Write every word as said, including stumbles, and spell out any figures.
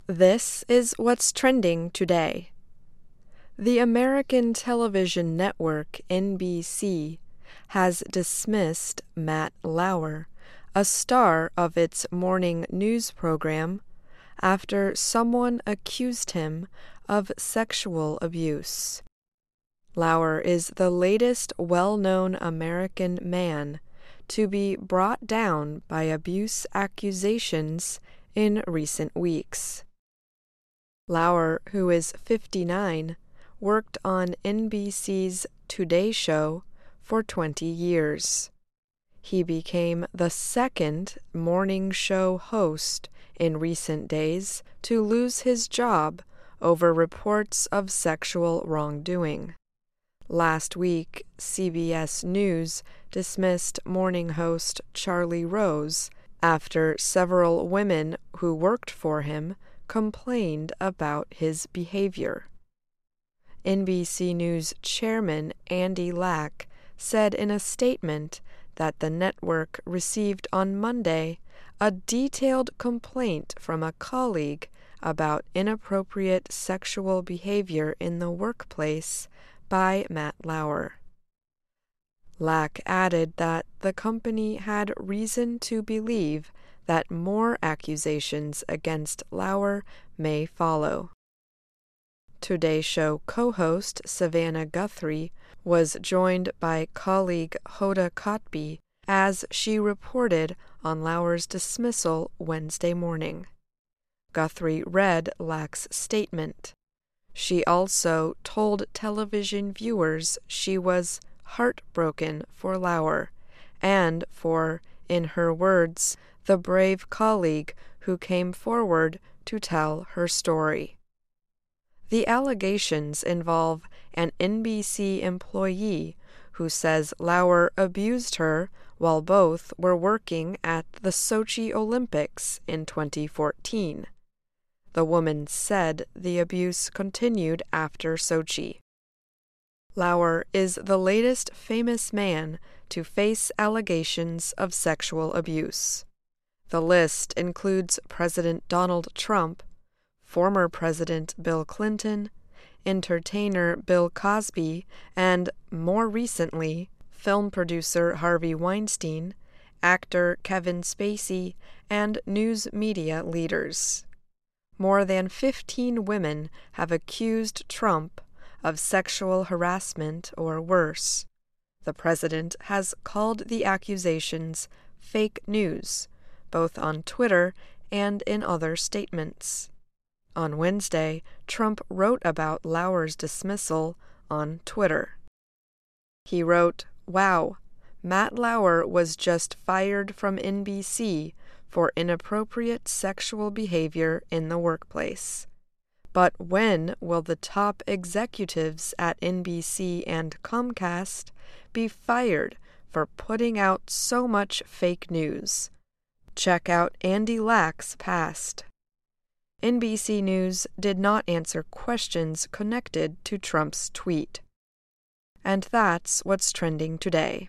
This is what's trending today. The American television network N B C has dismissed Matt Lauer, a star of its morning news program, after someone accused him of sexual abuse. Lauer is the latest well-known American man to be brought down by abuse accusations in recent weeks. Lauer, who is fifty-nine, worked on N B C's Today Show for twenty years. He became the second morning show host in recent days to lose his job over reports of sexual wrongdoing. Last week, C B S News dismissed morning host Charlie Rose after several women who worked for him complained about his behavior. N B C News chairman Andy Lack said in a statement that the network received on Monday a detailed complaint from a colleague about inappropriate sexual behavior in the workplace by Matt Lauer. Lack added that the company had reason to believe that more accusations against Lauer may follow. Today Show co-host Savannah Guthrie was joined by colleague Hoda Kotb as she reported on Lauer's dismissal Wednesday morning. Guthrie read Lack's statement. She also told television viewers she was heartbroken for Lauer and for, in her words, the brave colleague who came forward to tell her story. The allegations involve an N B C employee who says Lauer abused her while both were working at the Sochi Olympics in twenty fourteen. The woman said the abuse continued after Sochi. Lauer is the latest famous man to face allegations of sexual abuse. The list includes President Donald Trump, former President Bill Clinton, entertainer Bill Cosby, and, more recently, film producer Harvey Weinstein, actor Kevin Spacey, and news media leaders. More than fifteen women have accused Trump of sexual harassment or worse. The president has called the accusations fake news, both on Twitter and in other statements. On Wednesday, Trump wrote about Lauer's dismissal on Twitter. He wrote, "Wow, Matt Lauer was just fired from N B C for inappropriate sexual behavior in the workplace. But when will the top executives at N B C and Comcast be fired for putting out so much fake news? Check out Andy Lack's past." N B C News did not answer questions connected to Trump's tweet. And that's what's trending today.